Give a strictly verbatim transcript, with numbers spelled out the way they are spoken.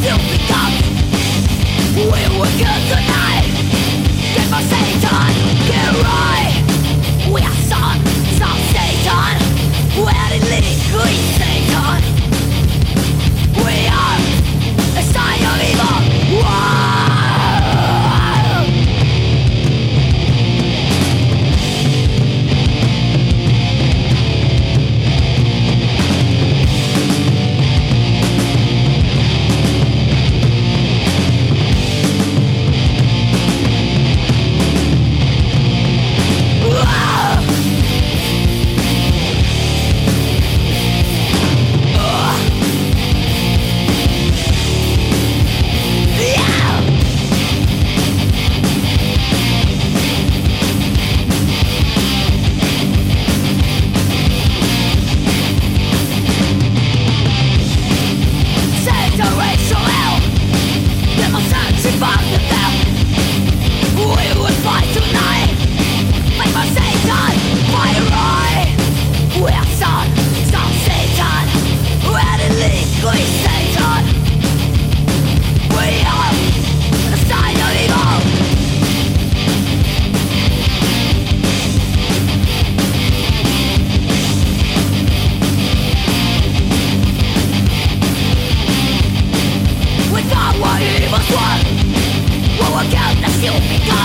still become. We will kill tonight. Get for Satan, get right. We are sons of Satan. Where did lead? Who is Satan? We are a sign of evil. Whoa! What he was one, what will count the still become.